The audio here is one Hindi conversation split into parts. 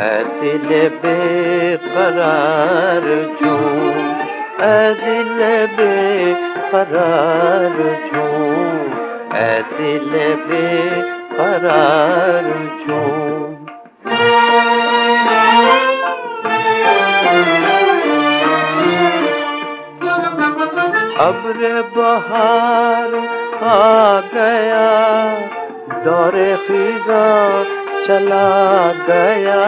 ऐ दिल बेकरार झूम, ऐ दिल बेकरार झूम, ऐ दिल बेकरार झूम। अब्र बहार आ गया, दौरे खिज़ा चला गया,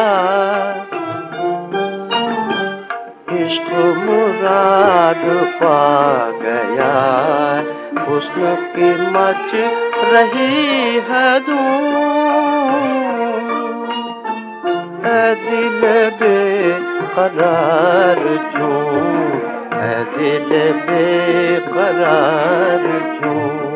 इश्क मुराद पा गया, हुस्न की मच रही है धूम। ऐ दिल बेकरार झूम, ऐ दिल बेकरार झूम।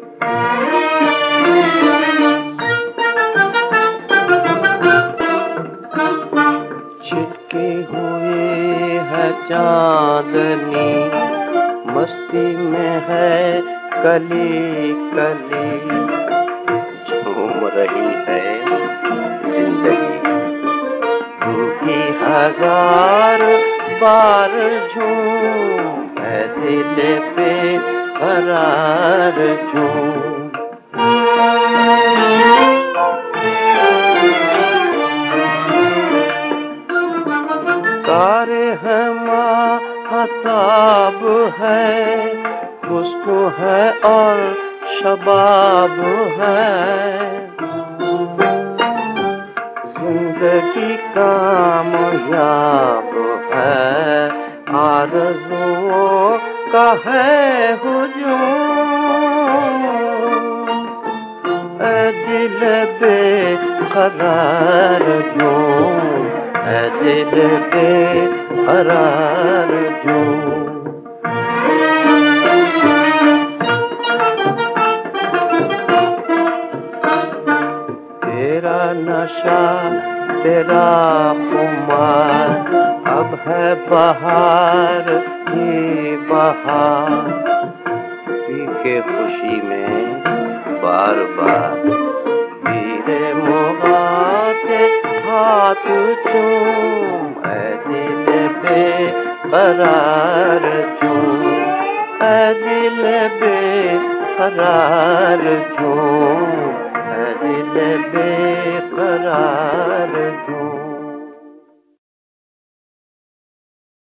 छिटकी हुई है चांदनी, मस्ती में है कली कली, झूम रही है जिंदगी। रूठी हजार बार झूम, ऐ दिल बेकरार झूम। तारे हैं महताब है, हुस्न है और शबाब है, जिंदगी कामयाब है, आरज़ुओं का है हुजूम। ऐ दिल बेकरार झूम, ऐ दिल बेकरार झूम। तेरा नशा तेरा खुमार, अब है बहार ही बहार, पी के खुशी में बार बार वीरे मुगा के हाथ चूम। ऐ दिल बेकरार झूम, ऐ दिल बेकरार झूम, ऐ दिल बेकरार झूम।